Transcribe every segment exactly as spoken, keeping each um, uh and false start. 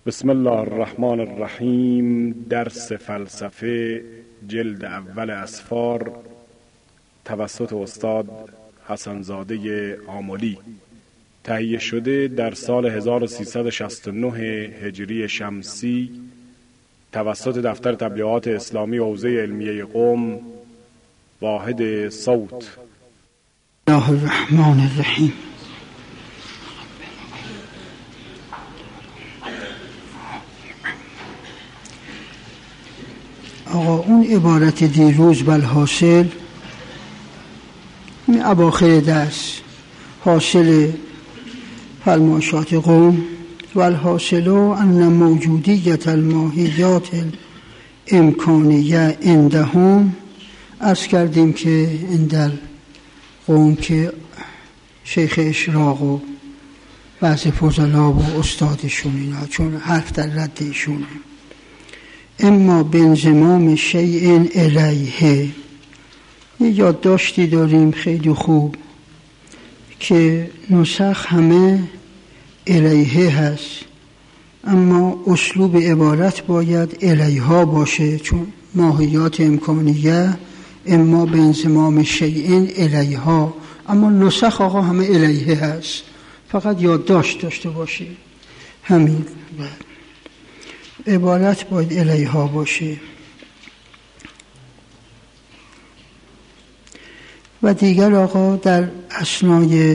بسم الله الرحمن الرحیم. درس فلسفه جلد اول اسفار توسط استاد حسنزاده آملی تهیه شده در سال هزار و سیصد و شصت و نه هجری شمسی توسط دفتر تبلیغات اسلامی حوزه علمیه قم، واحد صوت. الله الرحمن الرحیم. آقا اون عبارت دیروز بالحاصل این اواخر درس حاصل فرمایشات قوم والحاصل ان موجودیت الماهیات الامکانیه عندهم عرض کردیم که اندل قوم که شیخ اشراق و بعض فضلا و استادشون اینا چون حرف در رد ایشونه اما بانضمام شیء الیه. یه یادداشتی داریم خیلی خوب که نسخ همه الیه هست اما اسلوب عبارت باید الیها باشه چون ماهیات امکانیه اما بانضمام شیء الیها، اما نسخ آقا همه الیه هست، فقط یادداشت داشته باشه همین عبارت باید الیها باشه. و دیگر آقا در اثنای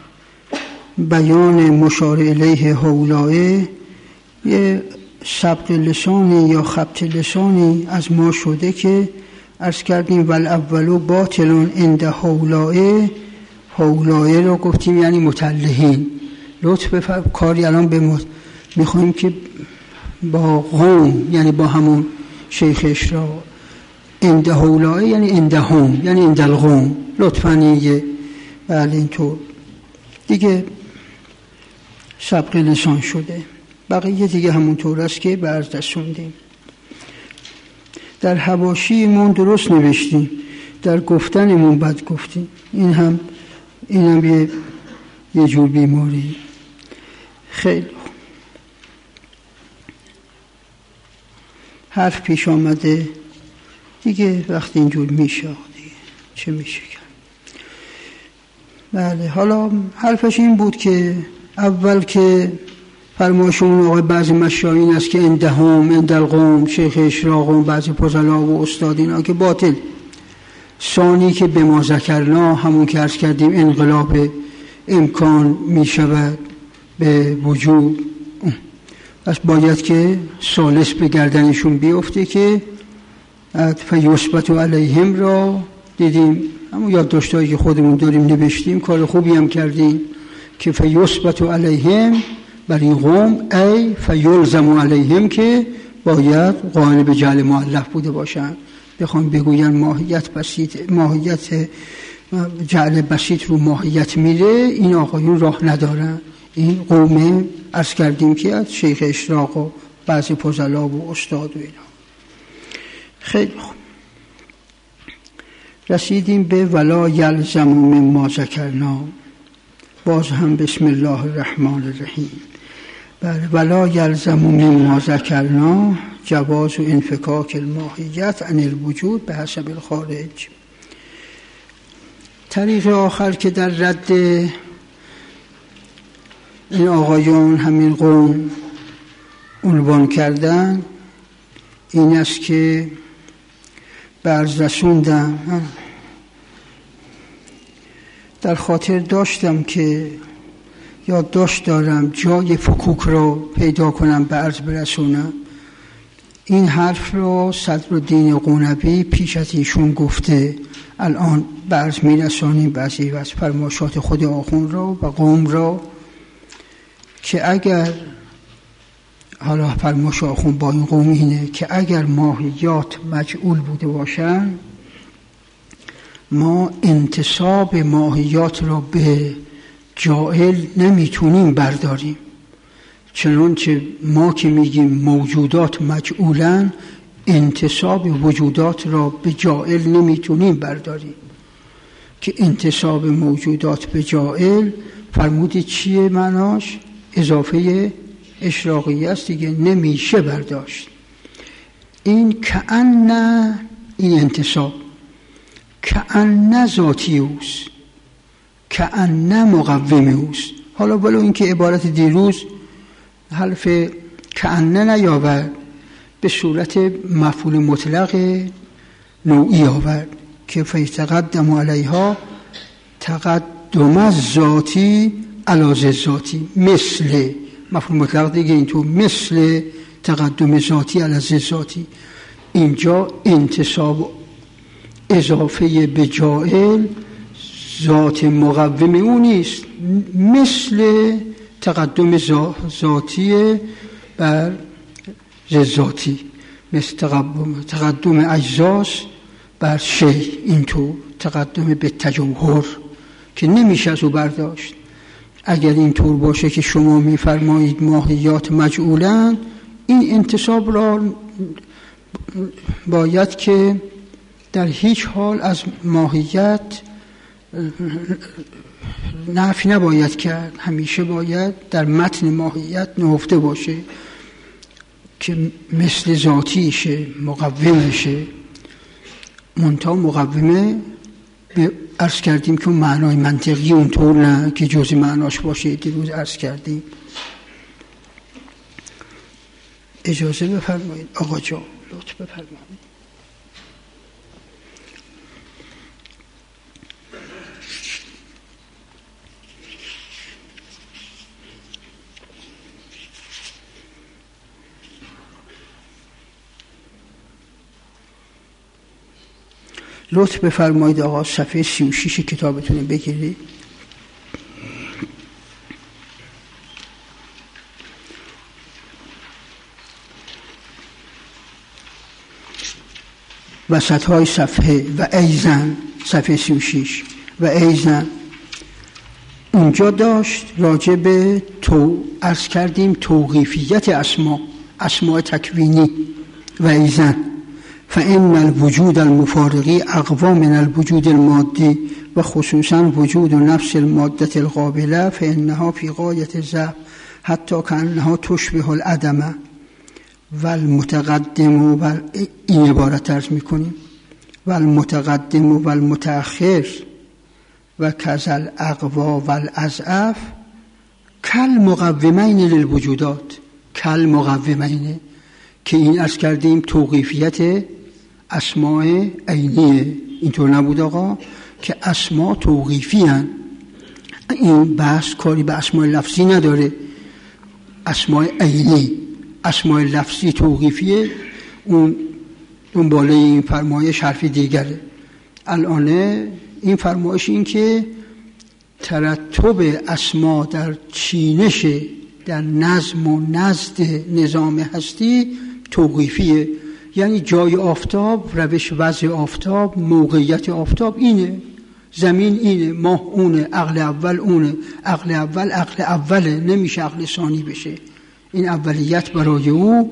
بیان مشار الیه هؤلاء یه سبق لسانی یا خبط لسانی از ما شده که عرض کردیم والاول باطل عند هؤلاء. هؤلاء رو گفتیم یعنی متلهین. لطف بفرمایید کاری الان به مت... میخوایم که با قوم یعنی با همون شیخ اشراق عند هؤلاء یعنی عندهم یعنی عند القوم لطفاً یه بله اینطور دیگه سبق لسان شده. بقیه دیگه همونطور است که برز رسوندیم. در حواشیمون درست نوشتیم، در گفتنمون بد گفتیم. این هم این هم یه, یه جور بیماری. خیلی حرف پیش آمده دیگه وقتی اینجور میشه دیگه چه میشه کرد. بله حالا حرفش این بود که اول که فرمایشون آقای بعضی مشایین است که اندهم اندالقوم شیخ اشراق و بعضی فضلا و استادینا که باطل. ثانی که به ما ذکرنا همون که عرض کردیم انقلاب امکان میشود به وجود، پس باید که ثالث به گردنشون بیفته که فیثبت علیهم را دیدیم همون یادداشتایی که خودمون داریم نوشتیم، کار خوبی هم کردیم که فیثبت علیهم بر این قوم ای فیلزم علیهم که باید قائل به جعل مؤلف بوده باشن. بخوام بگوین ماهیت بسیط ماهیت جعل بسیط رو ماهیت میره، این آقایون راه ندارن. این قومه عرض کردیم که از شیخ اشراق و بعضی فضلا و استاد و اینا. خیلی خوب رسیدیم به ولا یلزم مما ذکرنا. باز هم بسم الله الرحمن الرحیم. بله ولا یلزم مما ذکرنا جواز و انفکاک الماهیت عن الوجود به حسب الخارج. طریق آخر که در رد این آقایون همین قوم عنوان کردن این است که برز رسوندم در خاطر داشتم که یادداشت دارم جای فکوک رو پیدا کنم به عرض برسونم. این حرف رو صدرالدین قونبی پیش از ایشون گفته، الان به عرض میرسانیم بعضی از فرمایشات خود آخوند را و قوم را که اگر حالا فرمایش آخوند با این قوم اینه که اگر ماهیات مجعول بوده باشن ما انتساب ماهیات را به جائل نمیتونیم برداریم، چنانچه ما که میگیم موجودات مجعولن انتساب وجودات را به جائل نمیتونیم برداریم. که انتساب موجودات به جائل فرمودی چیه معناش؟ اضافه اشراقیه است دیگه، نمیشه برداشت. این کأن، این انتصاب کأن ذاتی اوست، کأن مقوم اوست. حالا ولو این که عبارت دیروز حرف کأن نیاورد، به صورت مفعول مطلق نوعی آورد که فیتقدم علیها تقدم ذاتی علی ذاتی، مثل مفعول مطلق دیگه اینطور، مثل تقدم ذاتی علی ذاتی. اینجا انتصاب اضافه به جائل ذات مقوم او نیست، مثل تقدم ذاتی بر ذاتی، مثل تقدم, تقدم اجزاس بر شی، اینطور تقدم به تجوهر که نمیشه از او برداشت. اگر اینطور باشه که شما میفرمایید ماهیات مجعولند، این انتصاب را باید که در هیچ حال از ماهیت نفی نباید کرد، همیشه باید در متن ماهیت نهفته باشه که مثل ذاتیشه، مقومشه. منتها مقومه عرض کردیم که معنای منطقی اونطور نه که جزء معناش باشه، دیروز عرض کردیم. اجازه بفرمایید آقا جان، لطف بفرمایید. لطف بفرمایید آقا صفحه سی و شش کتابتون رو بگیرید. وسط های صفحه و ایزن، صفحه سی و شش و ایزن اونجا داشت راجع به تو عرض کردیم توقیفیت اسما، اسماء تکوینی. و ایزن فإن الوجود المفارقی اقوى من الوجود المادی و خصوصا وجود نفس المادة القابلة فإنها في غاية الضعف حتی كأنها تشبه العدم و المتقدم و این عبارت عرض میکنیم و المتقدم و المتأخر و کذل اقوا و الاضعف کل مقومین للوجودات، کل مقومین که این عرض کردیم توقیفیت اسماء عینیه. اینطور نبود آقا که اسماء توقیفی هن. این بحث کاری به اسماء لفظی نداره، اسماء عینی، اسماء لفظی توقیفیه، اون دنباله این فرمایش حرفی دیگره. الان این فرمایش این که ترتب اسما در چینش، در نظم و نزد نظام هستی توقیفیه. یعنی جای آفتاب، روش وضع آفتاب، موقعیت آفتاب اینه، زمین اینه، ماه اونه، عقل اول اونه، عقل اول عقل اوله، نمیشه عقل ثانی بشه. این اولیت برای او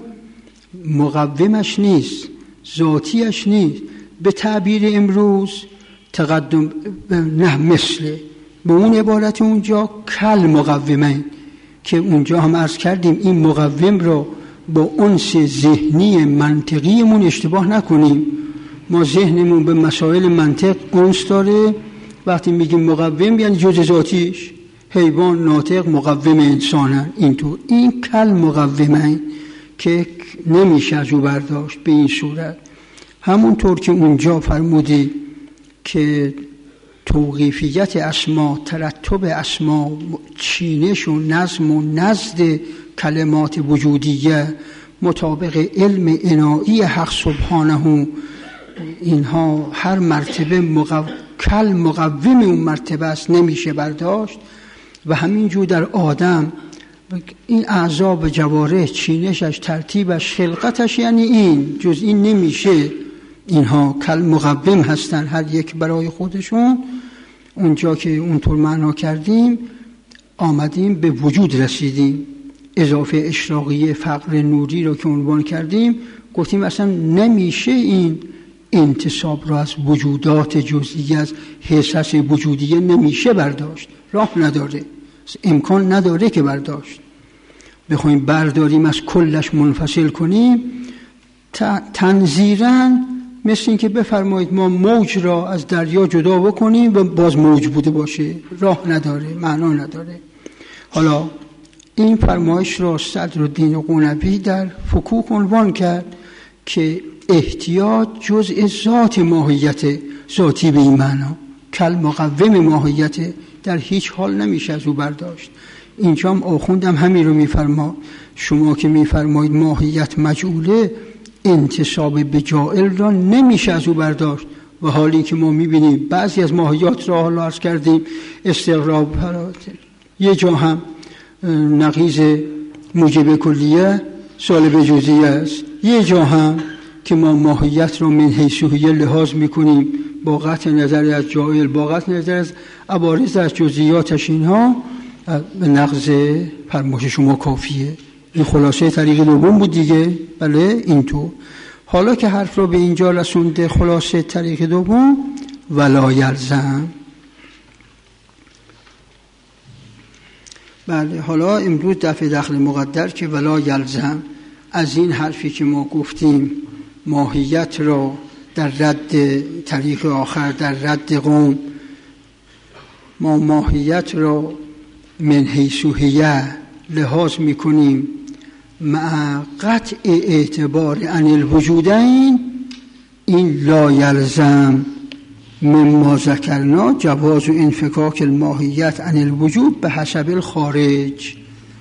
مقومش نیست، ذاتیش نیست. به تعبیر امروز تقدم نه مثل، به اون عبارت اونجا کل مقومه که اونجا هم عرض کردیم این مقوم رو با انس ذهنی منطقیمون اشتباه نکنیم. ما ذهنمون به مسائل منطق انس داره، وقتی میگیم مقوم یعنی جزء ذاتیش، حیوان ناطق مقوم انسانن، اینطور. این کل مقومه که نمیشه از او برداشت به این صورت. همونطور که اونجا فرمودی که توقیفیت اسما، ترتب اسما، چینش و نظم و نزد کلمات وجودیه مطابق علم عنایی حق سبحانه، اینها هر مرتبه مقو... کل مقوم اون مرتبه است، نمیشه برداشت. و همینجور در آدم این اعضا و جوارح، چینشش، ترتیبش، خلقتش، یعنی این جز این نمیشه. اینها کل مقوم هستن هر یک برای خودشون. اونجا که اونطور معنا کردیم آمدیم به وجود رسیدیم. اضافه اشراقیه فقر نوری رو که عنوان کردیم گفتیم اصلا نمیشه این انتصاب رو از وجودات جزئی، از حسس وجودیه نمیشه برداشت، راه نداره، امکان نداره که برداشت. بخوایم برداریم از کلش منفصل کنیم، تنظیراً مثل این که بفرمایید ما موج را از دریا جدا بکنیم و باز موج بوده باشه، راه نداره، معنا نداره. حالا این فرمایش را صدرالدین قونبی در فکوک عنوان کرد که احتیاط جزء ذات ماهیت ذاتی به این معنا، کل مقوم ماهیت، در هیچ حال نمیشه از او برداشت. اینجا هم آخوندم همین رو میفرما، شما که میفرمایید ماهیت مجعوله، انتساب به جائل را نمیشه از او برداشت، و حالی که ما میبینیم بعضی از ماهیات را حالا عرض کردیم استغراب فراتر، یه جا هم نقیض موجب کلیه سالب جزئیه است، یه جا هم که ما ماهیت را من حیثیه لحاظ میکنیم با قطع نظر از جائل، با قطع نظر از عوارض از جزئیاتش، اینها به نقض فرمایش شما کافیه. این خلاصه طریق دوم بود دیگه. بله اینطور. حالا که حرف را به اینجا رسونده، خلاصه طریق دوم ولا یلزم. بله حالا امروز دفع دخل مقدر که ولا یلزم، از این حرفی که ما گفتیم ماهیت را در رد طریق آخر، در رد قوم، ما ماهیت را من حیثیه لحاظ میکنیم مع قطع اعتبار عن الوجودین، این لا یلزم مما ذکرنا جواز و انفکاک الماهیت عن الوجود به حسب الخارج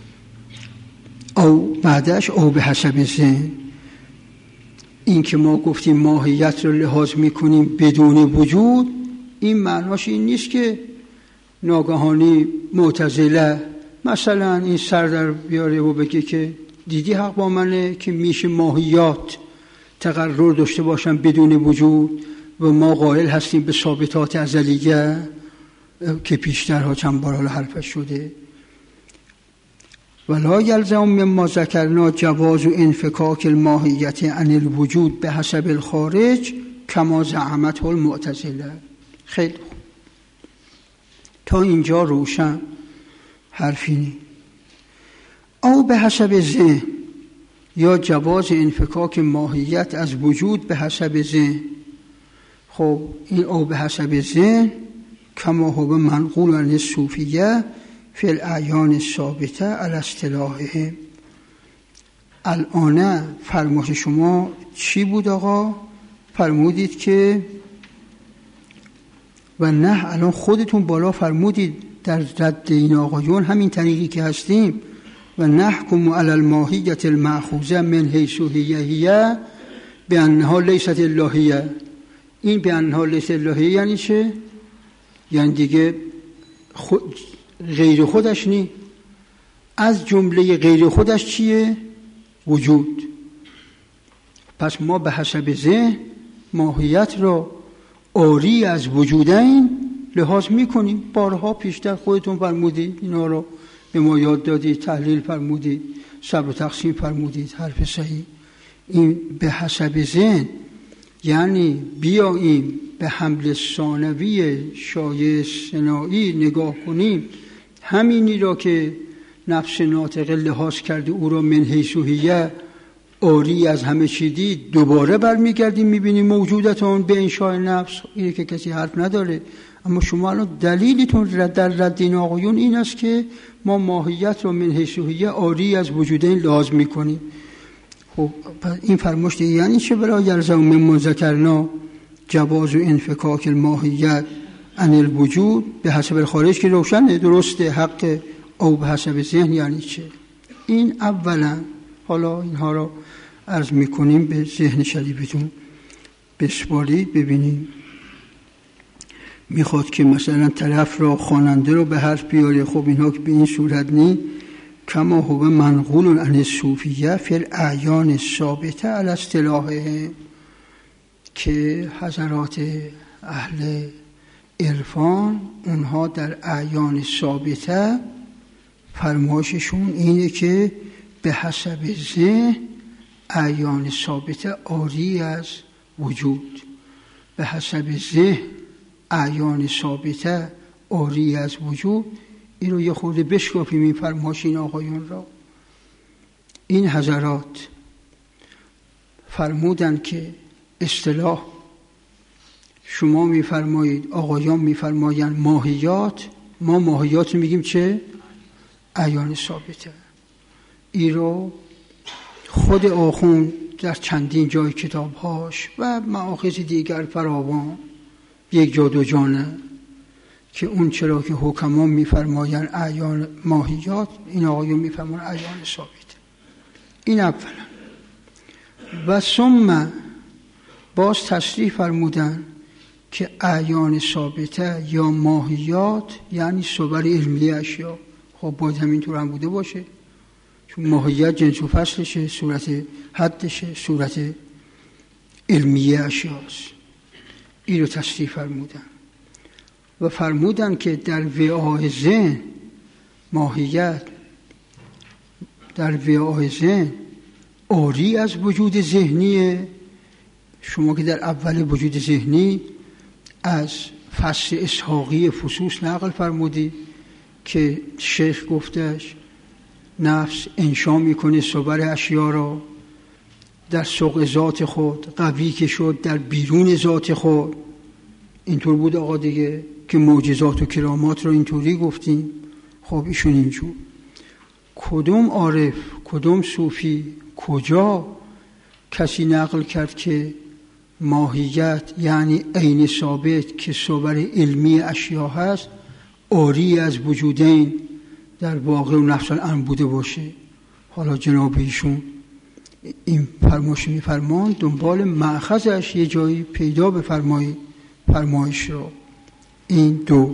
او بعدش او به حسب ذهن. این که ما گفتیم ماهیت رو لحاظ میکنیم بدون وجود، این معناش این نیست که ناگهانی معتزله مثلا این سر در بیاره و بگه که دیدی حق با منه که میشه ماهیات تقرر داشته باشن بدون وجود و ما قائل هستیم به ثابتات ازلیه که پیشترها چند بار حالا حرفش شده. ولا یلزم مما ذکرنا جواز و انفکاک الماهیت عن الوجود به حسب الخارج کما زعمته المعتزله. خیلی خوب، تا اینجا روشن حرفی نی. او به حسب ذهن، یا جواز انفکاک ماهیت از وجود به حسب ذهن. خب این او به حسب ذهن کما هو منقول عن الصوفیه فی الاعیان الثابته علی اصطلاحهم. الان فرمایش شما چی بود آقا؟ فرمودید که و نه الان خودتون بالا فرمودید در رد این آقایون همین طریقی که هستیم و نحکم علی الماهیت المأخوذه من حیث هیه بانها لیست الهیه. این بانها لیست الهیه یعنی چه؟ یعنی دیگه خود غیر خودش نی. از جمله غیر خودش چیه؟ وجود. پس ما به حسب ذهن ماهیت را آری از وجودین لحاظ میکنیم. بارها پیشتر خودتون فرمودید، اینا رو به ما یاد دادید، تحلیل فرمودید، صبر و تقسیم فرمودید، حرف صحیح. این به حسب ذهن یعنی بیاییم به حمل ثانوی شایع صناعی نگاه کنیم، همینی را که نفس ناطقه لحاظ کرده او را من حیث هیه آری از همه چیزی، دوباره برمیگردیم میبینیم موجودتون به انشاء نفس. اینه که کسی حرف نداره، اما شما الان دلیلتون در رد این آقایون این است که ما ماهیت را من حیث هیه آری از وجودین لحاظ میکنیم. خب این فرماشت یعنی چه؟ برای یلزم مما ذکرنا جواز و انفکاک الماهیت عن الوجود به حسب الخارج که روشنه، درسته، حق. او به حسب ذهن یعنی چه؟ این اولا. حالا اینها را عرض میکنیم به ذهن شریفتون بسپارید ببینیم. میخواد که مثلا طرف را خواننده رو به حرف بیاره. خب اینها که به این صورت نی. کما هو منقول عن الصوفیه فی الاعیان الثابته علی اصطلاحهم، که حضرات اهل عرفان اونها در اعیان ثابته فرمایششون اینه که به حسب ذهن اعیان ثابته آری از وجود، به حسب ذهن اعیان ثابته آری از وجود. این رو یه خورده بشکافیم این فرمایش این آقایون را. این حضرات فرمودن که اصطلاح شما میفرمایید، آقایان میفرمایند ماهیات، ما ماهیات میگیم چه؟ اعیان ثابته. ای رو خود آخوند در چندین جای کتابهاش و مآخذ دیگر فراوان، یک جا دو جا نه، که اون چرا که حکما میفرمایند اعیان ماهیات، این آقایان میفرمایند اعیان ثابته. این اولا. و ثم باز تصریح فرمودن که اعیان ثابته یا ماهیات یعنی صور علمی اشیا. خب باید همینطور هم بوده باشه، چون ماهیت جنس و فصلشه، صورت حدشه، صورت علمی اشیاست. این رو تصریح فرمودن و فرمودن که در وعای ذهن ماهیت در وعای ذهن عاری از وجود ذهنیه. شما که در اول وجود ذهنی از فصل اسحاقی فصوص نقل فرمودی که شیخ گفتش نفس انشا میکنه صور اشیا را در سوق ذات خود، قوی که شد در بیرون ذات خود. اینطور بود آقا دیگه که معجزات و کرامات رو اینطوری گفتیم. خب ایشون اینجور. کدوم عارف، کدوم صوفی، کجا کسی نقل کرد که ماهیت یعنی عین ثابت که صور علمی اشیا هست عاری از وجودین در واقع و نفس الامر بوده باشه؟ حالا جناب ایشون این فرمایش میفرمان دنبال مأخذش یه جایی پیدا بفرمایید فرمایش رو. این دو.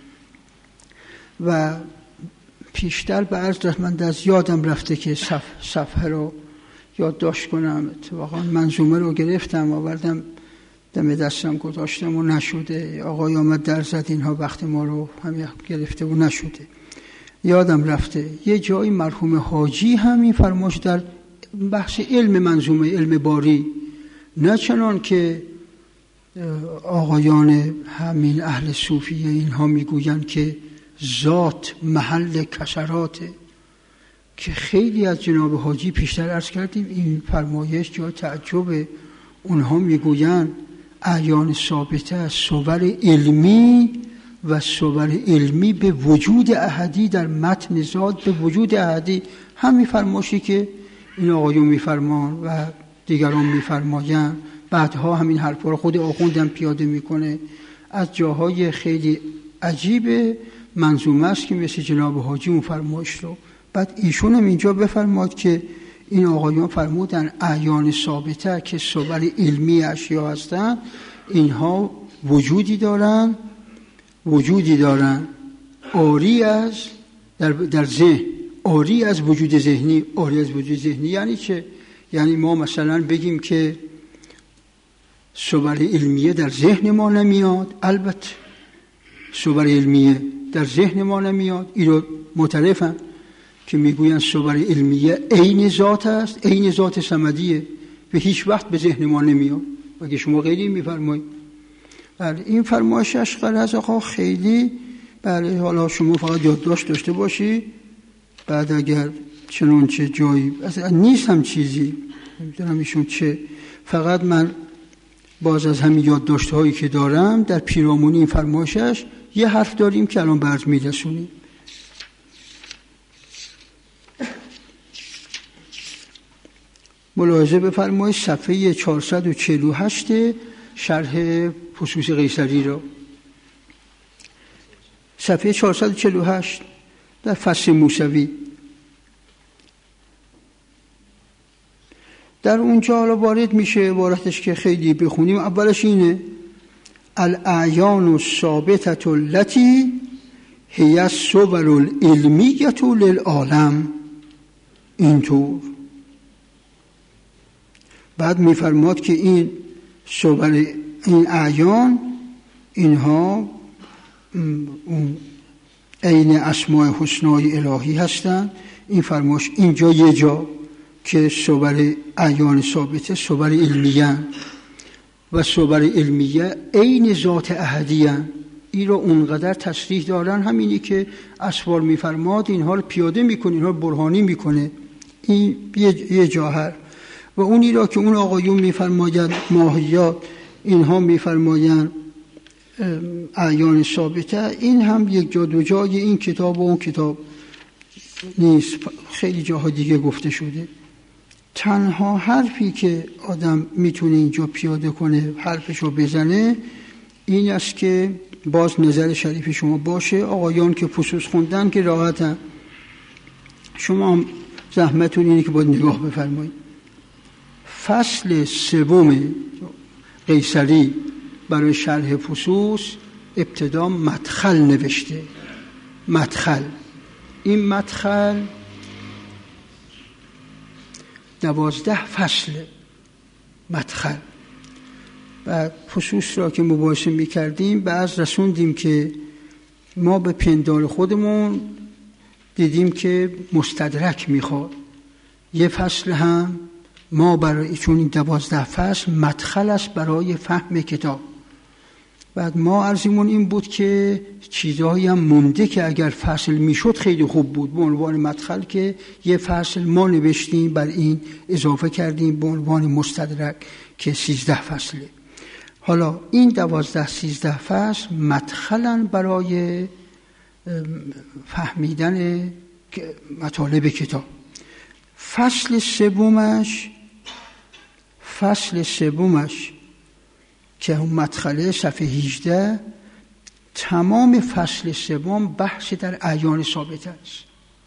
و پیشتر به عرض رحمت از یادم رفته که صف صفحه رو یادداشت کنم. اتفاقا منظومه رو گرفتم آوردم دم دستم گذاشتم و نشده. آقای آمد در زد اینها وقت ما رو هم گرفته و نشده. یادم رفته یه جایی مرحوم حاجی همین فرمایش در بحث علم منظومه علم باری، نه چنان که آقایان همین اهل صوفیه اینها میگویند که ذات محل کسراته، که خیلی از جناب حاجی پیشتر عرض کردیم این فرمایش جای تعجبه. اونها میگویند اعیان ثابته صور علمی و صور علمی به وجود احدی در متن ذات به وجود احدی، همین فرمایشی که این آقایون میفرمان و دیگران میفرمایند. بعدها همین حرفا رو خود آخوندم پیاده میکنه از جاهای خیلی عجیب منظومه است که مثل جناب حاجی اون فرمایش رو. بعد ایشون هم اینجا بفرماد که این آقایان فرمودن اعیان ثابته که صور علمی اشیا هستن اینها وجودی دارن وجودی دارن عاری از در, در ذهن، عاری از وجود ذهنی. عاری از وجود ذهنی یعنی چه؟ یعنی ما مثلا بگیم که صور علمیه در ذهن ما نمیاد. البته صور علمیه در ذهن ما نمیاد. این رو معترفن که میگوین صور علمیه عین ذات است، عین ذات صمدیه و هیچ وقت به ذهن ما نمیاد. اگه شما غیری میفرمایید بله این فرمایش اشقر از آقا خیلی بله. حالا شما فقط یادداشت داشته باشی، بعد اگر چنانچه جایی اصلا نیست هم چیزی نمیدونم ایشون چه، فقط من باز از همین یادداشت هایی که دارم در پیرامون این فرمایشش یه حرف داریم که الان برات میرسونیم. ملاحظه بفرمایید صفحه چهارصد و چهل و هشت شرح فصوص قیصری رو، صفحه چهارصد و چهل و هشت در فصل موسوی. در اونجا حالا وارد میشه عبارتش که خیلی بخونیم. اولش اینه الاعیان الثابتة التي هي الصور العلمیة للعالم. اینطور بعد میفرماد که این صور این اعیان اینها عین اسماء حسنای الهی هستند. این فرمایش اینجا یه جا که صور اعیان ثابته صور علمیه و صور علمیه عین ذات احدیه. این رو اونقدر تصریح دارن، همینی که اسوار میفرماد اینها رو پیاده میکنه، اینها رو برهانی میکنه. این یه, یه جا هست. و اونی را که اون آقایون میفرمایند ماهیات، اینها میفرمایند اعیان ثابته، این هم یک جا دو جای این کتاب و اون کتاب نیست، خیلی جاها دیگه گفته شده. تنها حرفی که آدم میتونه اینجا پیاده کنه، حرفشو بزنه، این است که باز نظر شریف شما باشه. آقایان که فصوص خوندن که راحتن، شما هم زحمتون اینه که باید نگاه بفرمایید. فصل سوم قیصری برای شرح فصوص ابتدا مدخل نوشته. مدخل، این مدخل دوازده فصل مدخل. بعد فصوص را که مباحثه می کردیم بعض رسوندیم که ما به پندار خودمون دیدیم که مستدرک میخواد. یه فصل هم ما برای، چون این دوازده فصل مدخل است برای فهم کتاب. بعد ما عرضیمون این بود که چیزهایی هم مونده که اگر فصل میشد خیلی خوب بود. به عنوان مدخل که یه فصل ما نوشتیم، بر این اضافه کردیم به عنوان مستدرک که سیزده فصله. حالا این دوازده سیزده فصل مدخلن برای فهمیدن مطالب کتاب. فصل سومش فصل سومش که اون مدخله صفحه هجده، تمام فصل سوم بحث در اعیان ثابت است.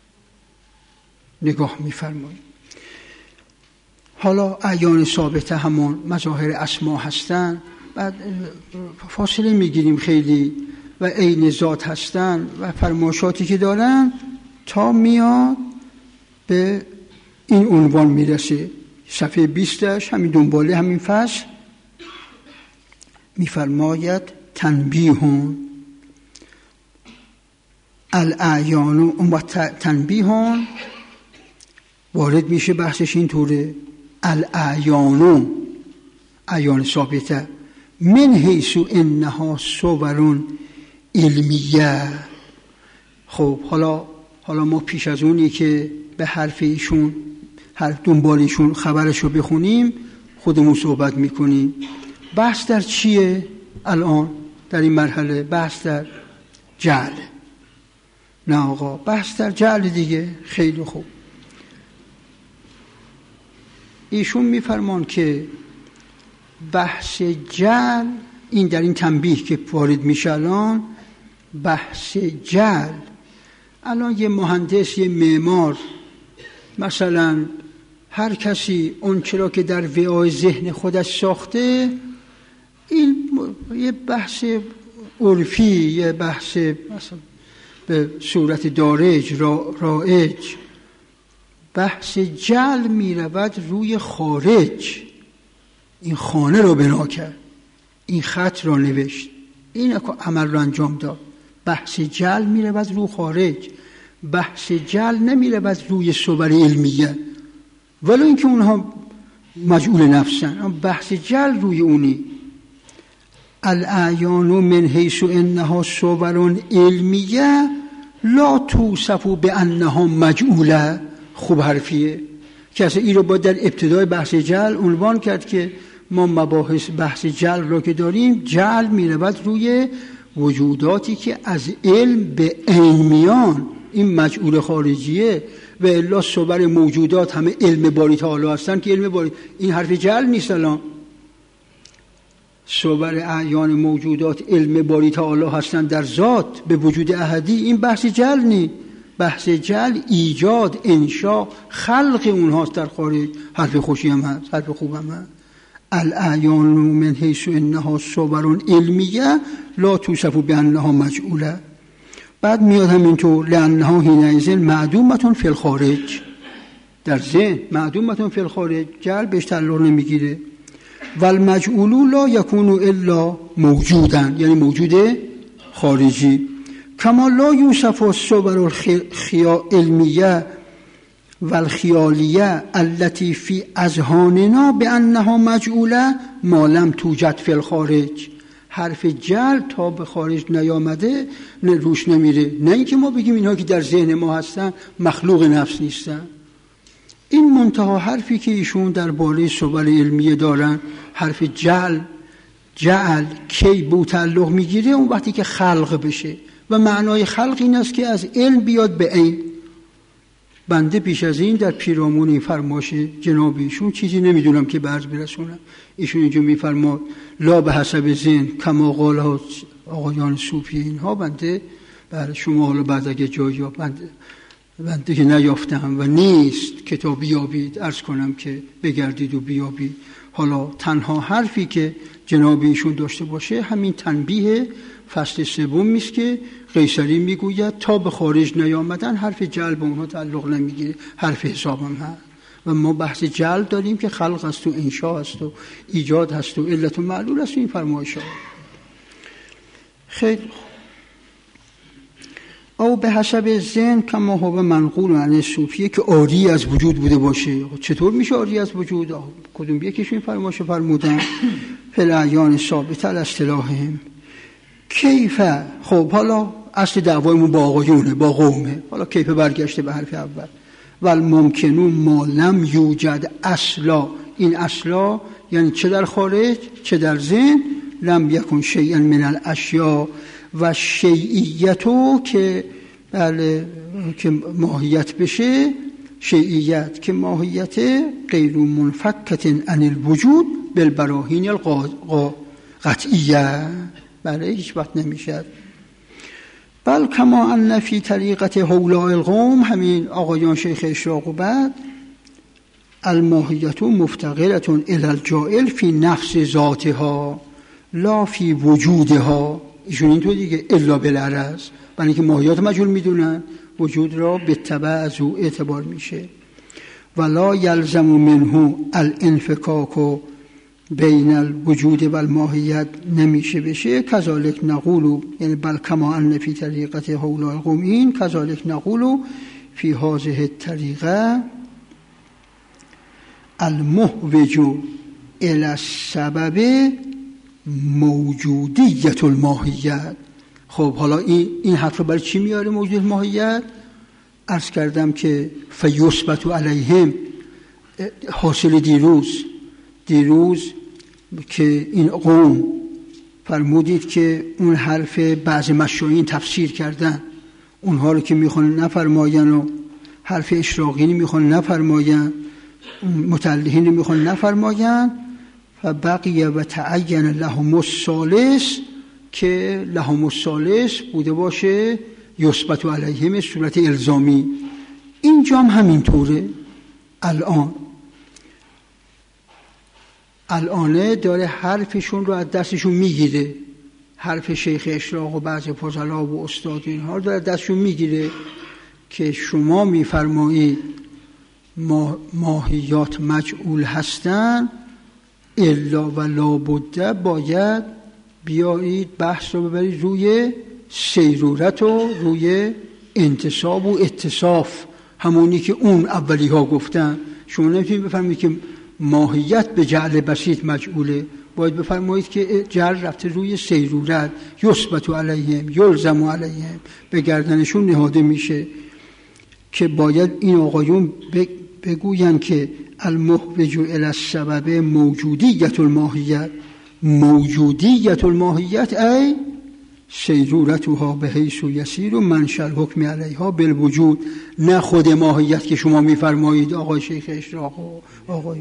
نگاه می‌فرمایید. حالا اعیان ثابته همون مظاهر اسما هستن، بعد فاصله میگیریم خیلی، و عین ذات هستن و فرمایشاتی که دارن تا میاد به این عنوان میرسه. صفحه بیستش همین دنباله همین فصل میفرماید تنبیهون الاعیان، اون تنبیهون وارد میشه بحثش این طوره. الاعیان، اعیان ثابته، من حیث انها صورون علمیه. خب حالا حالا ما پیش از اونی که به حرف ایشون، حرف دنبالیشون خبرشو بخونیم خودمون صحبت میکنیم. بحث در چیه الان در این مرحله؟ بحث در جعل. نه آقا، بحث در جعل دیگه. خیلی خوب. ایشون میفرمان که بحث جعل، این در این تنبیه که وارد میشه الان، بحث جعل. الان یه مهندس، یه معمار، مثلا هر کسی اون چرا که در وعای ذهن خودش ساخته، این یه بحث عرفی، یه بحث مثلا به صورت دارج را رایج. بحث جعل می رود روی خارج. این خانه را بنا کرد، این خط را نوشت، این عمل را انجام داد. بحث جعل می رود روی خارج. بحث جعل نمی رود روی صور علمیه، ولی اینکه اونها مجعول نفسن. بحث جعل روی اونی. الاعیان من حیث انها صور علمیه لا توصف بانها مجعوله. خوب حرفیه که اصلا این رو باید در ابتدای بحث جعل عنوان کرد که ما مباحث بحث جعل را که داریم، جعل می رود روی وجوداتی که از علم به عین میان. این مجعول خارجیه و الا صور موجودات همه علم باری تعالی هستن که علم باری، این حرف جعل نیست. الان صور اعیان موجودات علم باری تعالی هستن در ذات به وجود احدی، این بحث جعل نیست. بحث جعل ایجاد، انشاء، خلق اونهاست در خارج. حرف خوشی هم هست، حرف خوب هم هست. الاعیان من حیث انها صور علمیه لا توصف بانها مجعوله. بعد میاد همینطور لانها حینئذ معدومه فی الخارج. در ذهن معدومه فی الخارج، جعل بهش تعلق نمیگیره. والمجعول لا یکون الا موجودا، یعنی موجود خارجی. کما لا یوصف الصور العلمیه والخیالیه التي فی اذهاننا بانها مجعوله ما لم توجد فی الخارج. حرف جعل تا به خارج نیامده نه روش نمیره. نه اینکه ما بگیم اینها که در ذهن ما هستن مخلوق نفس نیستن. این منتها حرفی که ایشون درباره صور علمیه دارن، حرف جعل جعل کی به تعلق میگیره؟ اون وقتی که خلق بشه. و معنای خلق این است که از علم بیاد به عین. بنده پیش از این در پیرامون این فرماش جناب ایشون چیزی نمیدونم که برز برسونم. ایشون اینجا میفرماد لا به حسب ذهن کما قال آقایان صوفی اینها. بنده برای شما حالا بعد اگه جایی بنده بنده که نیافتم و نیست کتاب بیابید، عرض کنم که بگردید و بیابید. حالا تنها حرفی که جناب ایشون داشته باشه همین تنبیه فصل سوم است که قیصری میگوید تا به خارج نیامدن حرف جعل به اونها تعلق نمیگیره، حرف حسابم هست. و ما بحث جعل داریم که خلق است و انشاء است و ایجاد است و علت و معلول است. این فرمایش ها خیلی او به حسب ذهن کما هو منقول عن صوفیه که عاری از وجود بوده باشه. چطور میشه عاری از وجود؟ کدوم یکیشون فرمایش فرمودن فی اعیان ثابت الاصطلاحهم کیف. خب حالا اصل دعوایمون با آقایونه، با قومه. حالا کیف برگشته به حرف اول. ول ممکنون ما لم یوجد اصلا. این اصلا یعنی چه در خارج چه در ذهن. لم یکن شیئا من الاشیاء و شیعیتو که بله که ماهیت بشه، شیعیت که ماهیت غیر منفکت عن الوجود بالبراهین القطعیه. بله هیچ وقت نمیشه. بل کما ان فی طریقت هؤلاء القوم، همین آقایان شیخ اشراق و بعد، الماهیت مفتقرة الی الجائل فی نفس ذاتها لا فی وجودها. ایشون اینطور دیگه الا بالعرض، برای اینکه ماهیات مجهول میدونن، وجود را به تبع از او اعتبار میشه. ولا یلزم منه الانفکاک بین الوجود و الماهیت نمیشه بشه. کذالک نقول، یعنی بل کما ان فی طریقت هؤلاء القوم کذالک نقول فی هذه الطریقه المحوج الی السبب موجودیت الماهیت. خب حالا این این حرف برای چی میاره موجود ماهیت؟ عرض کردم که فیثبت علیهم، حاصل دیروز دیروز که این قوم فرمودید که اون حرف بعض مشایین تفسیر کردن، اونها رو که میخوان نفرماین و حرف اشراقی میخوان نفرماین، متعلقین میخوان نفرماین. و بقیه و تعین لهم الثالث که لهم الثالث بوده باشه یثبت علیهم صورت الزامی. اینجا هم همینطوره. الان الانه داره حرفشون رو از دستشون میگیره، حرف شیخ اشراق و بعض فضلا و استاد اینها رو داره دستشون میگیره که شما میفرمایید ما ماهیات مجعول هستن، الا و لابده باید بیایید بحث رو ببرید روی سیرورت و روی انتصاب و اتصاف، همونی که اون اولی ها گفتن. شما نمیتونید بفرمایید که ماهیت به جعل بسیط مجعوله، باید بفرمایید که جعل رفته روی سیرورت، یثبت علیهم یلزم علیهم، به گردنشون نهاده میشه. که باید این آقایون بگوین که المحوج الی السبب موجودیت الماهیت، موجودیت الماهیت ای سیرورتها به حیث یسیر و منشأ الحکم علیها بالوجود، نه خود ماهیت که شما میفرمایید آقای شیخ اشراق و آقای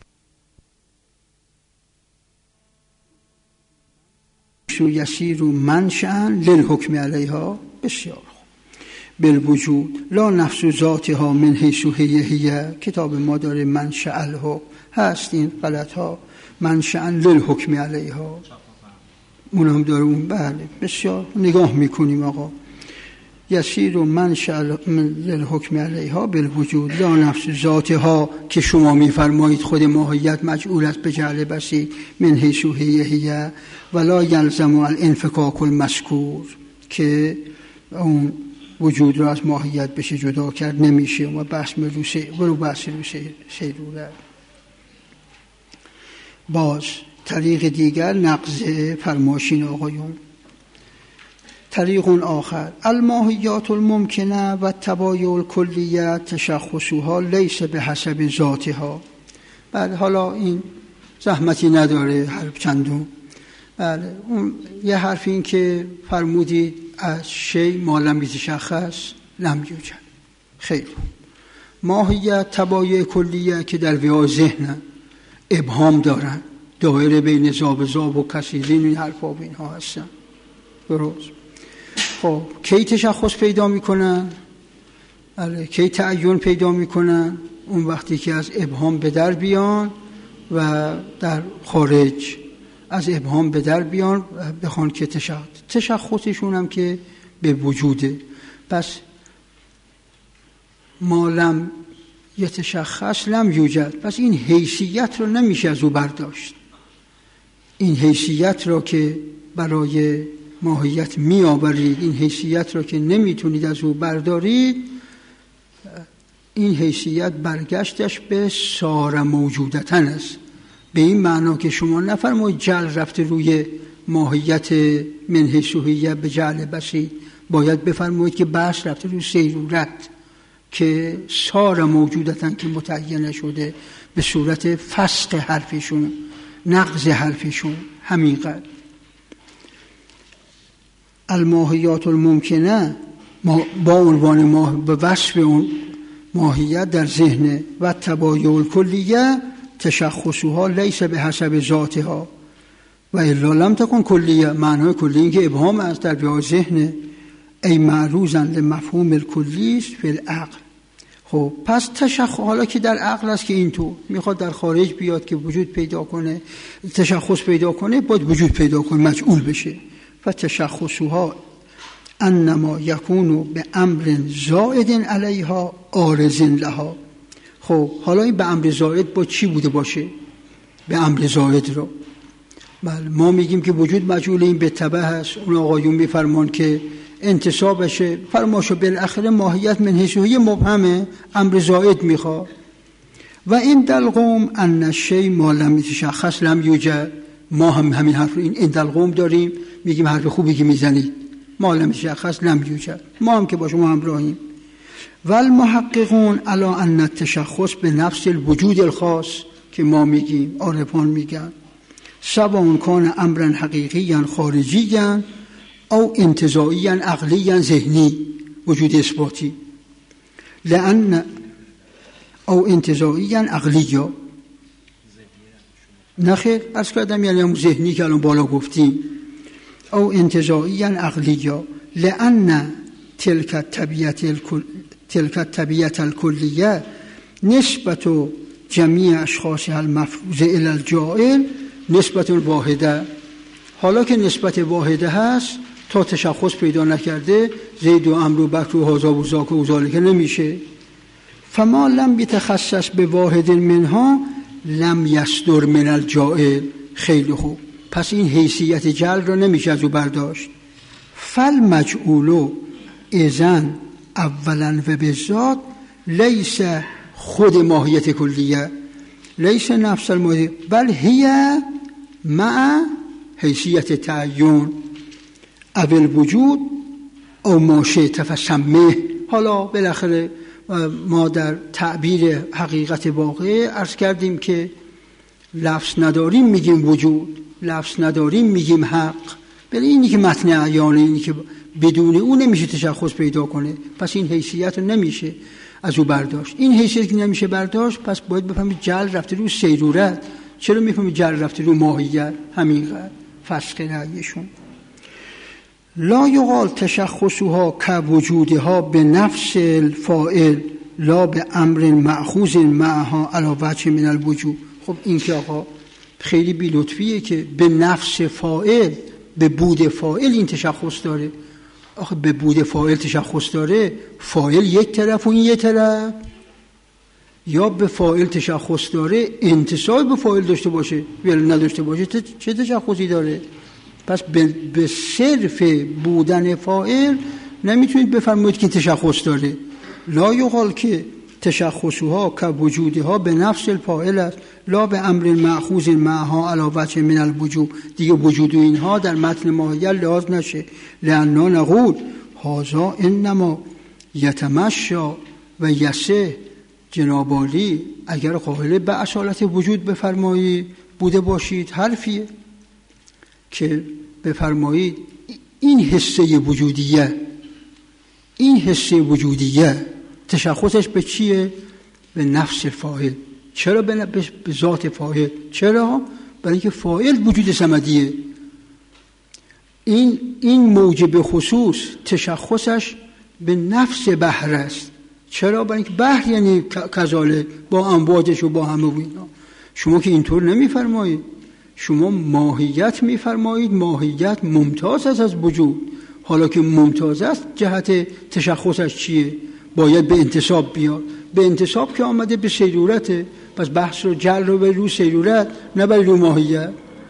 یسیر و منشأ للحکم علیها. بسیار بالوجود لا نفس ذاتها من حیث هی هی. کتاب ما داره منشأ الحکم هست، این غلط ها منشأ للحکم علیها اون هم داره اون. بله بسیار نگاه میکنیم آقا. یسیر و منشأ للحکم علیها بالوجود لا نفس ذاتها که شما میفرمایید خود ماهیت مجعول است به جعل بسیط من حیث هی هی. ولا یلزم الانفکاک المذکور که اون وجود را از ماهیت بشه جدا کرد نمیشه. و بحث رو بحث رو سیروره. باز طریق دیگر نقض فرماشین آقایون. طریق آخر الماهیات الممکنه و تبایع الکلیه تشخصها لیس به حسب ذاتها. بله حالا این زحمتی نداره حرف چندون. بله اون یه حرف این که فرمودید از شی ما لم یتشخص لم یوجد. خیلی ماهیت تبایع کلیه که در وعای ذهن ابهام دارن، دایره بین ذاب ذاب و کثیرین این حرفا و اینها هستن. درست. خب کی تشخص پیدا میکنن؟ بله کی تعین پیدا میکنن؟ اون وقتی که از ابهام به در بیان و در خارج از ابهام به در بیان و بخوان که تشخص تشخصشون هم که به وجوده. پس ما لم یتشخص لم یوجد. پس این حیثیت رو نمیشه از او برداشت. این حیثیت را که برای ماهیت می آورید، این حیثیت را که نمیتونید از او بردارید، این حیثیت برگشتش به سار موجودتن است. به این معنا که شما نفرمایید جعل رفته روی ماهیت من حیث هویه به جعل بسیط، باید بفرمایید که بحث رفته روی سیرورت که سار موجودتن که متعین شده به صورت فسق حرفشون، نقض حرفشون. همین قدر الماهیات الممکنه با عنوان ماه به وصف اون ماهیت در ذهن و تبایع الکلیه تشخصها لیس به حسب ذاتها و الا لم تکن کلیه. معنای کلی این که ابهام است در وعای ذهن ای معروضاً لمفهوم الکلی است فی العقل. خب پس تشخص حالا که در عقل است که اینطور میخواد در خارج بیاد که وجود پیدا کنه، تشخص پیدا کنه، باید وجود پیدا کنه، مجعول بشه. و تشخصها انما یکونو به امر زائد علیها عارض لها. خب حالا این به امر زائد با چی بوده باشه؟ به امر زائد رو بله ما میگیم که وجود مجعول این به تبع هست. اون آقایون میفرمان که انتصابشه فرماشو بالاخره ماهیت من حیث هویه مبهمه، امر زائد میخواد. و این دلقوم ان الشیء ما لم یتشخص لم یوجد. ما هم همین حرف این این دلقوم داریم، میگیم حرف خوبی که میزنید، ما لم یتشخص لم یوجد. ما هم که با شما همراهیم. والمحققون علی ان التشخص به نفس الوجود الخاص که ما میگیم، عارفان میگن سواء کان امرا حقیقیا خارجیا او انتزاعیا عقلیا ذهنی، وجود اثباتی، لان او انتزاعیا عقلیا نخیر عرض کردم یعنی هم ذهنی که الان بالا گفتیم، او انتزاعیا عقلیا لان تلك الطبیعت الکل تلك الطبیعت الکلیه نسبت جمیع اشخاص المفروض الی الجاعل نسبت واحده. حالا که نسبت واحده هست تا تشخص پیدا نکرده زید و عمرو و بکر و هذا و ذاک و ذالک نمیشه. فما لم یتخصص به واحد منها لم یصدر من الجاعل. خیلی خوب، پس این حیثیت جعل رو نمیشه از او برداشت. فالمجعول اذن اولا و بالذات لیس خود ماهیت کلیه، لیس نفس الماهیت، بل هی مع حیثیت تعین اول وجود او ما شئت فسمه. حالا بالاخره ما در تعبیر حقیقت واقعه عرض کردیم که لفظ نداریم میگیم وجود، لفظ نداریم میگیم حق. بله اینی که متن اعیانه، اینی که بدون اون نمیشه تشخص پیدا کنه. پس این حیثیت رو نمیشه از او برداشت. این حیثیت که نمیشه برداشت پس باید بفهمید جعل رفته رو سیرورت. چرا میفهمید جعل رفته رو ماهیت؟ همینقدر فسق رأیشون. لا یقال تشخصها كوجودها به نفس الفاعل لا به امر مأخوذ معها علی وجه من الوجود. خب این که آقا خیلی بی لطفیه که به نفس فاعل، به بود فاعل این تشخص داره. آخه به بود فاعل تشخص داره، فاعل یک طرف و این یک طرف، یا به فاعل تشخص داره انتصاب به فاعل داشته باشه ولی نداشته باشه چه تشخصی داره؟ پس به, به صرف بودن فاعل نمیتونید بفرمایید که تشخص داره. لا یقال که تشخصها که وجودها به نفس الفاعل است لا به امر مأخوذ معها علی وجه من الوجوب. دیگه وجود اینها در متن ماهیت لحاظ نشه. لأننا نقول هذا انما یتمشى و یسه. جناب عالی اگر قائل به اصالت وجود بفرمایید بوده باشید حرفیه که بفرمایید این حسه وجودیه، این حسه وجودیه تشخصش به چیه؟ به نفس فاعل. چرا به ذات فاعل؟ چرا؟ برای اینکه فاعل وجود صمدیه. این این موجب خصوص تشخصش به نفس بحر است. چرا؟ برای اینکه بحر یعنی کذالک با امواجش و با همه اینا. شما که اینطور نمیفرمایید، شما ماهیت میفرمایید. ماهیت ممتاز است از وجود. حالا که ممتاز است جهت تشخصش چیه؟ باید به انتصاب بیاد. به انتصاب که آمده به سیرورته، پس بحث رو جل رو به رو سیرورت نه بر رو ماهیت.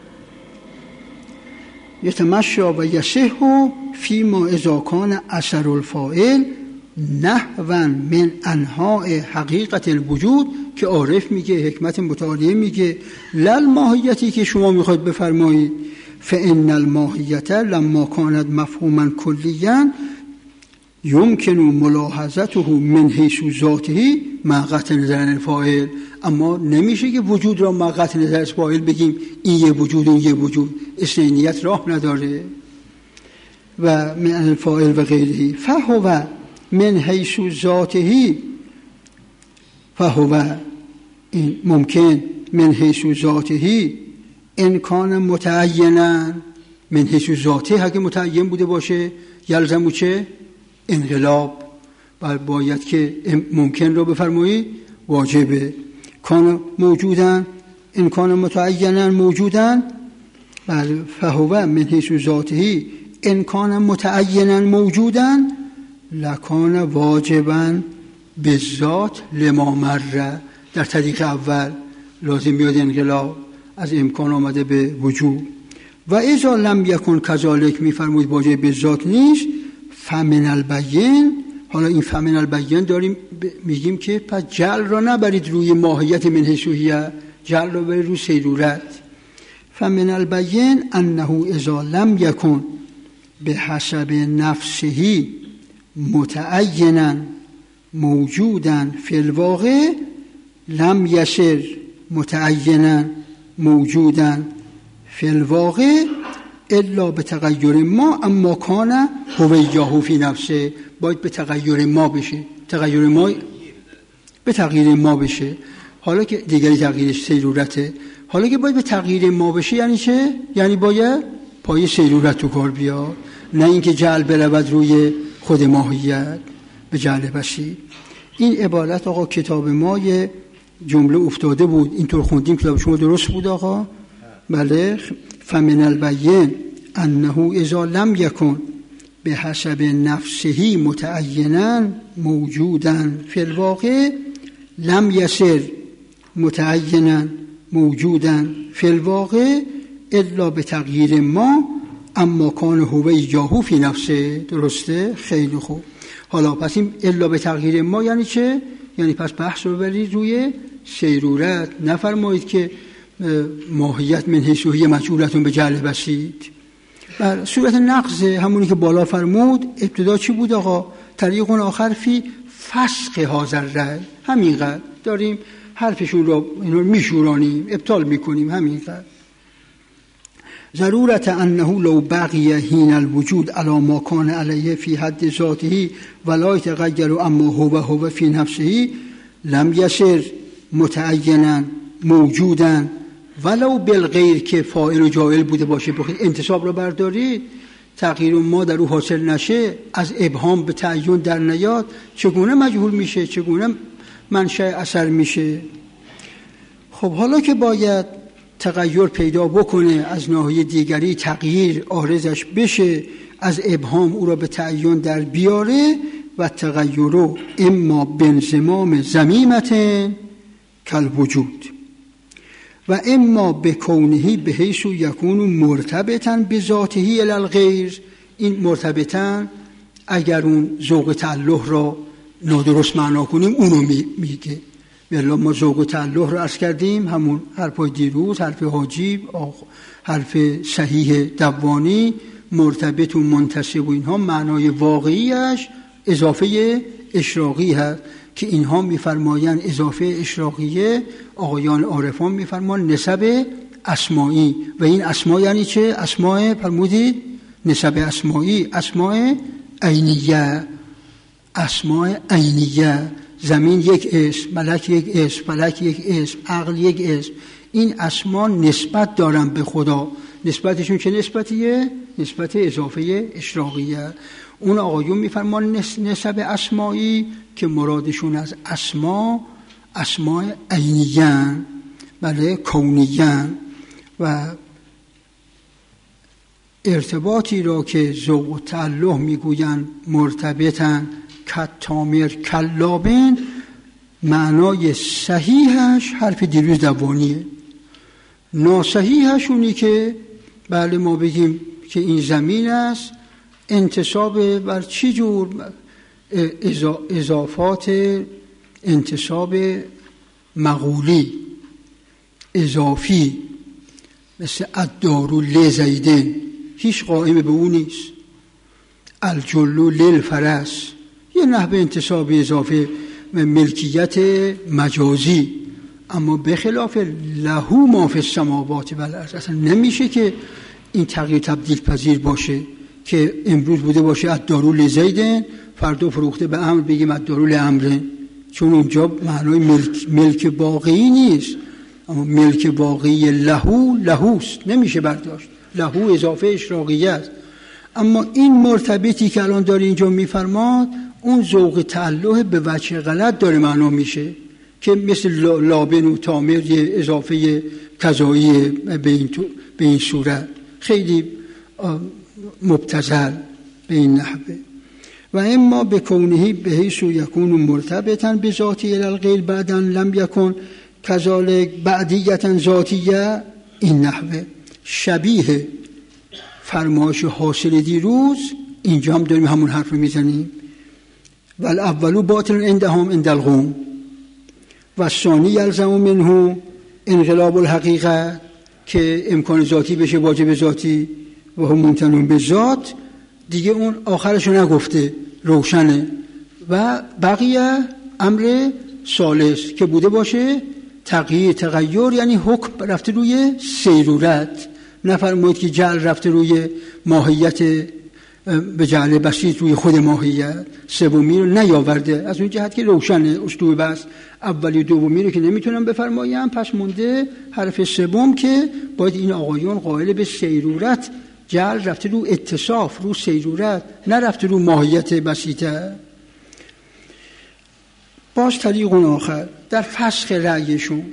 یتمشى و یصح فیما اذا کان اثر الفاعل نحوا من انحاء حقیقت الوجود، که عارف میگه، حکمت متعالیه میگه لل ماهیتی که شما میخواید بفرمایید. فان الماهیت لما کانت مفهوما کلیا یمکن ملاحظته من حیث ذاته مع قطع نظر الفاعل. اما نمیشه که وجود را مع قطع نظر فاعل بگیم این یه وجود این یه وجود، اثنینیت راه نداره. و من الفاعل و غیره فهو من حیث ذاته، فهو این ممکن من حیث ذاته ان کان متعینا. من حیث ذاته اگه متعین بوده باشه یلزمو چه؟ انقلاب. باید که ممکن رو بفرمایید واجبه. کان موجودن ان کان متعینا موجودن. بله فهو من حیث ذاته ان کان متعینا موجودن لکان واجبا بالذات لما مر. در طریق اول لازم بیاد انقلاب، از امکان آمده به وجود. و اذا لم یکن کذالک میفرمایید واجب بالذات نیست. فمن البین. حالا این فمن البین داریم میگیم که پس جل را نبرید روی ماهیت من حیثیه، جل را برید روی سیرورت. فمن البین انه اذا لم یکن به حسب نفسه متعینا موجودا فی الواقع لم یصر متعینا موجودا فی الواقع الا به تغییر ما اما کان هویته فی نفسه. باید به تغییر ما بشه، تغییر ما به تغییر ما بشه. حالا که دیگری تغییرش سیرورته، حالا که باید به تغییر ما بشه یعنی چه؟ یعنی باید پای سیرورت تو کار بیاد، نه اینکه جعل برود روی خود ماهیت به جعل بشی. این عبارت آقا کتاب ما یه جمله افتاده بود، اینطور خوندیم. کتاب شما درست بود آقا؟ بله. فمن البین انه اذا لم یکن به حسب نفسه متعینا موجودا فی الواقع لم یصر متعینا موجودا فی الواقع الا به تغییر ما اما کان هویته فی نفسه. درسته؟ خیلی خوب. حالا پس این الا به تغییر ما یعنی چه؟ یعنی پس بحث رو برید روی سیرورت، نفرمایید که ماهیت من حیثیه مجعولتون به جعل بسید. بر صورت نقض همونی که بالا فرمود ابتدا چی بود آقا؟ طریق آخر فی فسخ حاضر رأی. همینقدر داریم حرفشون رو اینو میشورانیم، ابطال میکنیم، همینقدر. ضرورت انه لو بقی حین الوجود علی ما کان علیه فی حد ذاته ولا یتغیر اما هو هو فی نفسه لم یصر متعینا موجودا ولو بالغیر، که فاعل و جاعل بوده باشه. بخید انتصاب رو بردارید، تغییر ما در او حاصل نشه، از ابهام به تعین در نیاد، چگونه مجهول میشه؟ چگونه منشأ اثر میشه؟ خب حالا که باید تغییر پیدا بکنه، از ناحیه دیگری تغییر عارضش بشه، از ابهام او را به تعین در بیاره. و تغییر اما بانضمام ضمیمت کل وجود و اما به کونه به حیث یکون مرتبطا به ذاته الی الغیر. این مرتبطا اگر اون ذوق تعلق را نادرست معنا کنیم اونو میگه. بلا ما ذوق و تعلق رو عرض کردیم، همون حرفای دیروز، حرف حاجی، حرف صحیح دوانی، مرتبط و منتسب و اینها معنای واقعیش اضافه اشراقی هست که اینها میفرمایند اضافه اشراقیه، آقایان عارفان میفرمایند نسب اسمایی. و این اسما یعنی چه؟ اسماء فرمودید نسب اسمایی، اسماء عینیه، اسماء عینیه. زمین یک اسم، ملک یک اسم، فلک یک اسم، عقل یک اسم. این اسما نسبت دارن به خدا. نسبتشون چه نسبتیه؟ نسبت اضافه اشراقیه. اون آقایون میفرمان نسب اسمایی که مرادشون از اسما اسماء عینیه، بله کونیه. و ارتباطی را که ذوق و تعلق میگویند مرتبطن کتامر کلابن، معنای صحیحش حرف دیروز دوانیه. ناصحیحش اونی که بله ما بگیم که این زمین است، انتصاب بر چی جور اضافات، انتصاب مقولی اضافی مثل الدارو لزیدن هیچ قائم به اون نیست، الجلو للفرس یه نحوه انتصاب اضافه ملکیت مجازی. اما به خلاف لهو ما فی السماوات و الارض اصلا نمیشه که این تغییر تبدیل پذیر باشه که امروز بوده باشه الدارو لزیدن، فردا فروخته به امر بگیم الدارو لامرن، چون اونجا معنای ملک, ملک باقی نیست. اما ملک باقی لهو لهوست، نمیشه برداشت. لهو اضافه اشراقیه است. اما این مرتبطی که الان داره اینجا میفرماد اون ذوق تعلق به وجه غلط داره معنا میشه که مثل لابن و تامر یه اضافه قضایی به این, به این صورت خیلی مبتذل به این نحوه. و اما به کونه به حیث یکون مرتبطا به ذاتی الالغیر بعدا لم یکن کذالک بعدیتا ذاتیه، این نحوه شبیه فرمایش حاصل دیروز اینجا هم داریم همون حرف رو میزنیم. ول اولو باطل عندهم عند القوم و ثانی یلزم منه انقلاب الحقیقه که امکان ذاتی بشه واجب ذاتی و هم ممتنون به ذات. دیگه اون آخرشو نگفته، روشنه. و بقیه امر ثالث که بوده باشه تغییر تغییر، یعنی حکم رفته روی سیرورت. نفرمایید که جعل رفته روی ماهیت، به جعل بسیط روی خود ماهیت. سومی رو نیاورده، از اون جهت که روشنه اسلوب بس. اولی دومی رو که نمیتونم بفرمایم، پس مونده حرف سوم که باید این آقایون قائل به سیرورت، جعل رفته رو اتصاف، رو سیرورت، نه رفته رو ماهیت بسیطه. باز طریق آخر در فسخ رأیشون،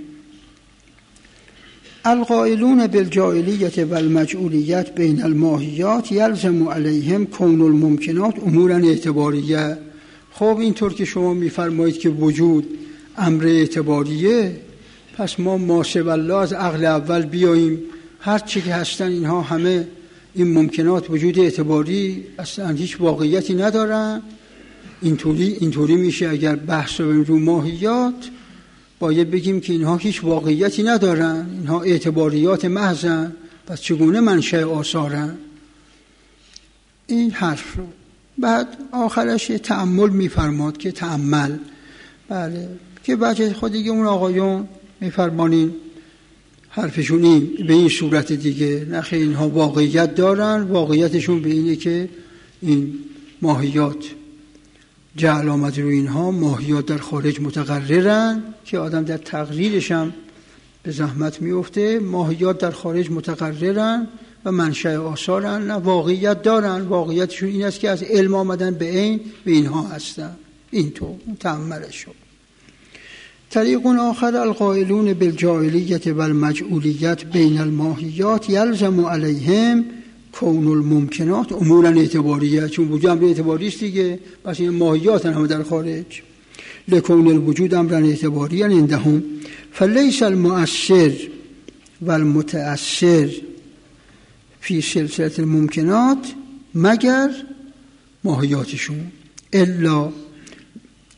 القائلون بالجاهلیت و المجعولیت بین الماهیات یلزم علیهم کون الممکنات امورا اعتباریه. خب اینطور که شما میفرمایید که وجود امر اعتباریه، پس ما ماسب الله از عقل اول بیاییم هر چی که هستن اینها همه این ممکنات وجود اعتباری اصلا هیچ واقعیتی ندارن. اینطوری اینطوری میشه اگر بحث رو رو ماهیات باید بگیم که اینها هیچ واقعیتی ندارن، اینها اعتباریات محضن، پس چگونه منشأ آثارن؟ این حرف رو بعد آخرش تأمل میفرماد که تأمل، بله، که بچه خود دیگه اون آقایون میفرمانین حرفشون این به این صورت دیگه، نخه اینها واقعیت دارن، واقعیتشون به اینه که این ماهیات جعل آمد رو اینها، ماهیات در خارج متقررن که آدم در تقریرش هم به زحمت میفته. ماهیات در خارج متقررن و منشأ آثارن، نه واقعیت دارن، واقعیتشون این است که از علم آمدن به عین به اینها هستن. اینطور تأملش شد. طریق آخر القائلون بالجاهلیت و المجعولیت بین الماهیات یلزم علیهم کون الممکنات امورا اعتباریه، چون وجود امر اعتباری است دیگه، پس این ماهیات هم در خارج. لکون الوجود امر اعتباری عندهم فلیس المؤثر و المتأثر فی سلسله الممکنات مگر ماهیاتشون، الا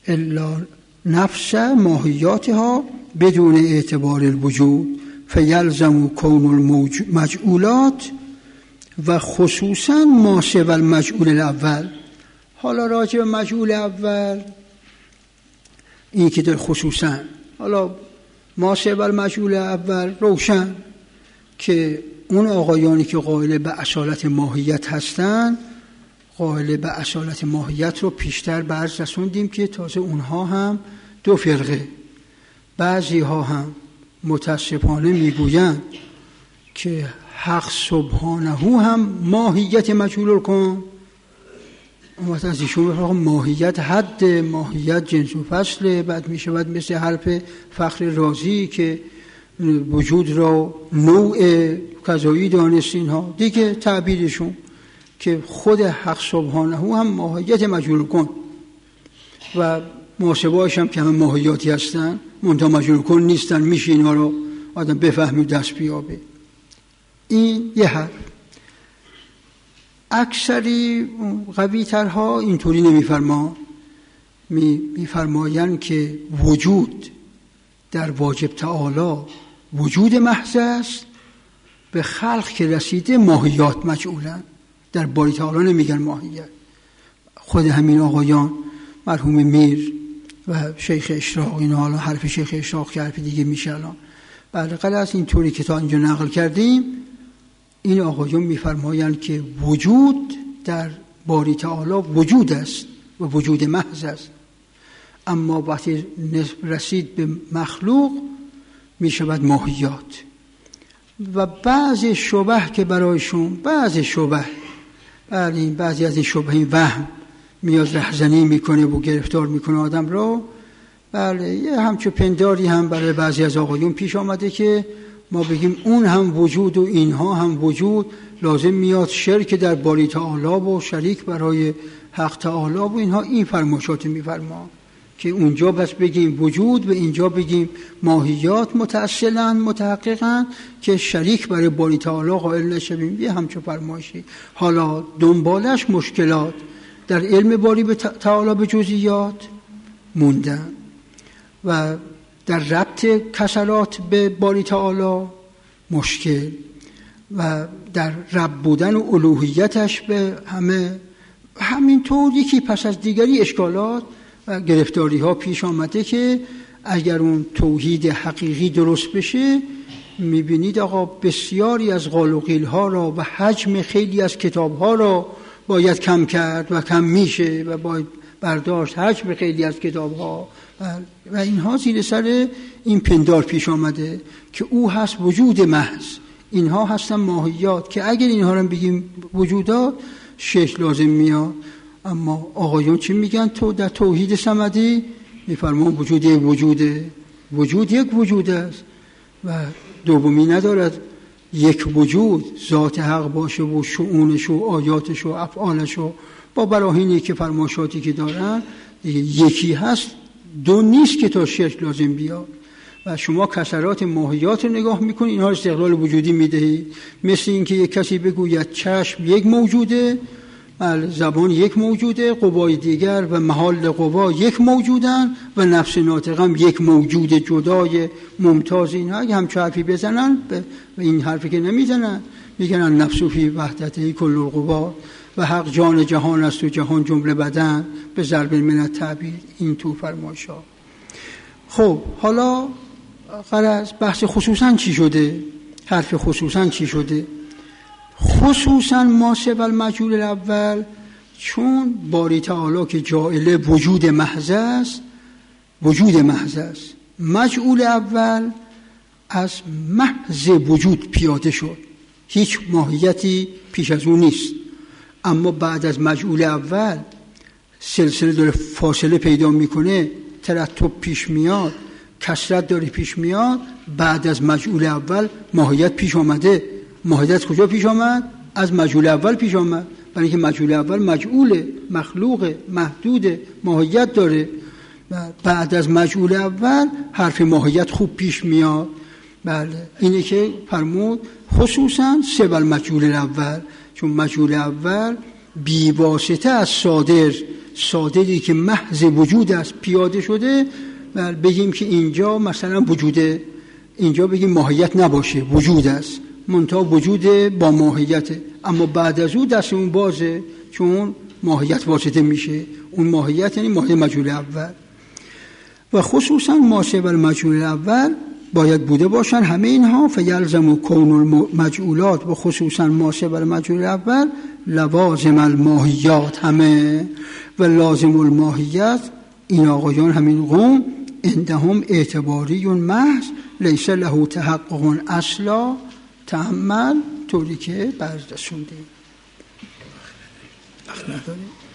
الا نفس ماهیاتها بدون اعتبار الوجود فیلزم کون المجعولات و خصوصا ما سوى المجعول الاول. حالا راجع به مجعول اول این که در خصوصا، حالا ما سوى المجعول اول روشن که اون آقایانی که قائل به اصالت ماهیت هستن، قائل به اصالت ماهیت رو پیشتر برز رسوندیم که تازه اونها هم دو فرقه، بعضی ها هم متاسفانه میگویند که حق سبحانه هم ماهیت مجهول الکون. وقت از ایشون بفرق ماهیت حد، ماهیت جنس و فصله، بعد می شود مثل حرف فخر رازی که وجود را نوع کذایی دانستین ها دیگه تعبیرشون که خود حق سبحانه هم ماهیت مجهول کن و محاسبه‌اش هم که همه ماهیاتی هستن منتها مجهول کن نیستن. میشه اینا رو آدم بفهمی و دست بیابه. این یه حرف. اکثری قوی ترها اینطوری نمیفرما، میفرمایند که وجود در واجب تعالی وجود محض است، به خلق که رسیده ماهیات مجعولن، در باری تعالی نمیگن ماهیت. خود همین آقایان مرحوم میر و شیخ اشراق، اینا حالا حرف شیخ اشراق که حرف دیگه میشه الان، بله غلط اینطوری که تا اینجا نقل کردیم، این آقایان میفرمایند که وجود در باری تعالی وجود است و وجود محض است، اما وقتی رسید به مخلوق میشود ماهیات. و بعضی شبه که برایشون بعضی شبه بله بعضی از این شبه این وهم میاد رهزنی میکنه و گرفتار میکنه آدم رو. بله یه همچو پنداری هم برای بعضی از آقایون پیش آمده که ما بگیم اون هم وجود و اینها هم وجود، لازم میاد شرک در باری تعالی و شریک برای حق تعالی و اینها. این فرماشات میفرما که اونجا بس بگیم وجود و اینجا بگیم ماهیات متأصلن متحققن که شریک برای باری تعالی قائل نشویم. یه همچو فرمایشی. حالا دنبالش مشکلات در علم باری تعالی به جزئیات موندن و در ربط کسرات به باری تعالی مشکل و در رب بودن و الوهیتش به همه همینطور یکی پس از دیگری اشکالات و گرفتاری ها پیش آمده که اگر اون توحید حقیقی درست بشه میبینید آقا بسیاری از قال و قیل ها را و حجم خیلی از کتاب ها را باید کم کرد و کم میشه و باید برداشت حجم خیلی از کتاب ها و اینها زیر سر این پندار پیش آمده که او هست وجود محض، اینها هستن ماهیات که اگر اینها رو بگیم وجودات شکل لازم میاد. اما آقایون چی میگن؟ تو در توحید صمدی میفرمان وجود یک وجوده، وجود یک وجود است و دومی ندارد. یک وجود ذات حق باشه و شؤونش و آیاتش و افعالش و با براهینی که فرماشاتی که دارن یکی هست، دو نیست که تا شرک لازم بیاد. و شما کسرات ماهیات رو نگاه میکنید اینها استقلال وجودی میدهید. مثل اینکه یک کسی بگوید چشم یک موجوده، زبان یک موجوده، قوای دیگر و محال قوا یک موجودن و نفس ناطقم یک موجود جدای ممتاز. اینها اگه همچه حرفی بزنن و این حرفی که نمیزنن میگن نفس فی وحدته کل القوا و حق جان جهان است و جهان جمله بدن به ضرب من التعبیر. این تو فرمایشا. خب حالا غرض بحث خصوصا چی شده؟ حرف خصوصا چی شده؟ خصوصا ما سوى المجهول الاول، چون باری تعالی که جاعل وجود محض است، وجود محض است، مجهول اول از محض وجود پیاده شد، هیچ ماهیتی پیش از اون نیست. اما بعد از مجهول اول سلسله داره فاصله پیدا میکنه، ترتب پیش میاد، کثرت داره پیش میاد. بعد از مجهول اول ماهیت پیش آمده. ماهیت کجا پیش آمد؟ از مجهول اول پیش آمد، برای اینکه مجهول اول مجهول، مخلوق، محدود، ماهیت داره. بعد از مجهول اول حرف ماهیت خوب پیش میاد. بله اینه که فرمود خصوصا سوى المجهول الاول، چون مجهول اول بی واسطه از صادر صادری که محض وجود است پیاده شده و بگیم که اینجا مثلا وجود، اینجا بگیم ماهیت نباشه، وجود است، منتها وجود با ماهیت، اما بعد از اون دست اون بازه چون ماهیت واسطه میشه. اون ماهیت یعنی ماهیت مجهول اول و خصوصا ماسه و المجهول اول باید بوده باشن همه اینها. فیلزم کون المجهولات و خصوصا ماسه و المجهول اول لوازم الماهیات همه و لازم الماهیت این آقایان همین قوم عندهم اعتباری محض لیس له تحقق اصلا تعمل، طوری که برز رسونده وقت نداریم.